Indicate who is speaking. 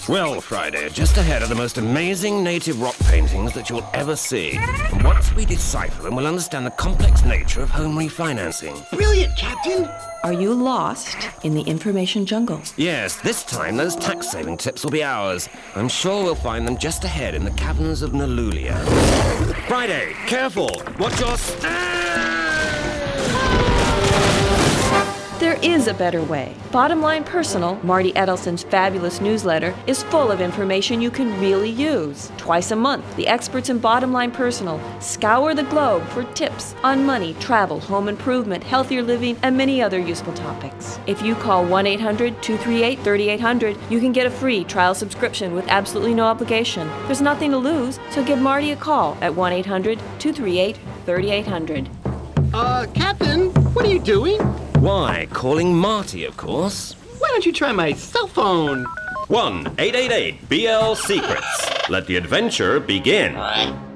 Speaker 1: Well, Friday, just ahead are the most amazing native rock paintings that you'll ever see. And once we decipher them, we'll understand the complex nature of home refinancing.
Speaker 2: Brilliant, Captain!
Speaker 3: Are you lost in the information jungle?
Speaker 1: Yes, this time those tax-saving tips will be ours. I'm sure we'll find them just ahead in the caverns of Nolulia. Friday, careful! Watch your step!
Speaker 3: There is a better way. Bottom Line Personal, Marty Edelson's fabulous newsletter, is full of information you can really use. Twice a month, the experts in Bottom Line Personal scour the globe for tips on money, travel, home improvement, healthier living, and many other useful topics. If you call 1-800-238-3800, you can get a free trial subscription with absolutely no obligation. There's nothing to lose, so give Marty a call at 1-800-238-3800.
Speaker 2: Captain, what are you doing?
Speaker 1: Why, calling Marty, of course.
Speaker 2: Why don't you try my cell phone?
Speaker 1: 1-888-BL-SECRETS. Let the adventure begin.